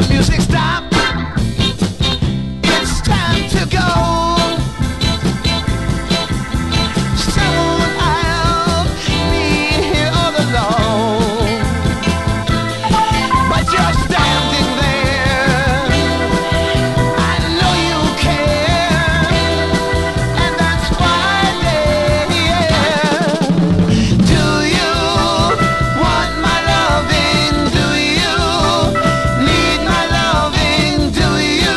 music stop. It's time to go. Someone I'll be here all alone. But you're standing there. I know you care, and that's why, yeah. Do you want my loving? Do you need my loving? Do you?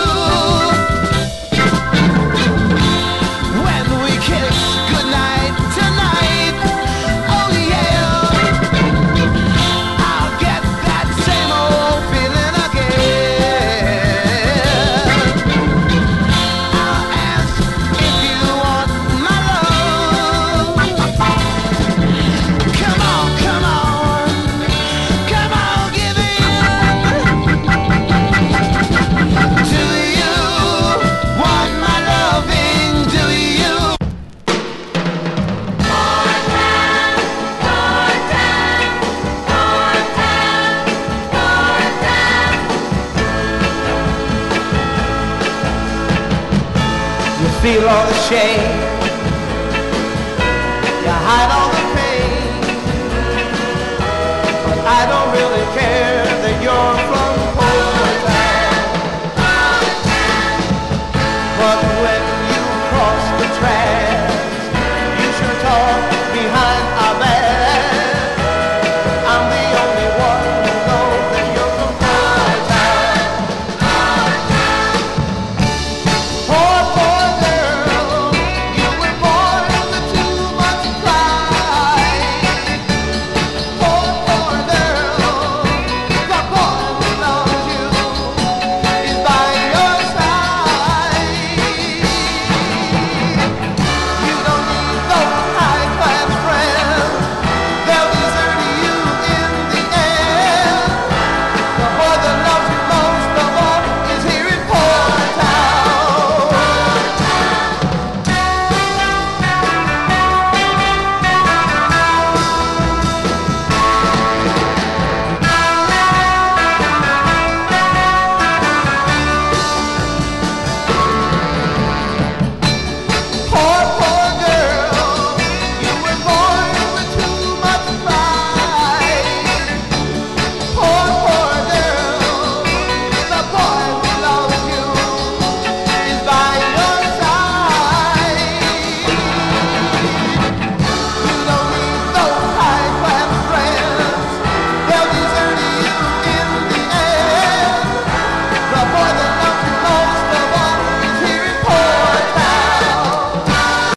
When we kiss goodnight tonight, oh yeah, I'll get that same old feeling again. I'll ask if you want my love. Come on, come on, come on, give in. Do you want my loving? Do you? You feel all the shame, you hide all the pain, but I don't really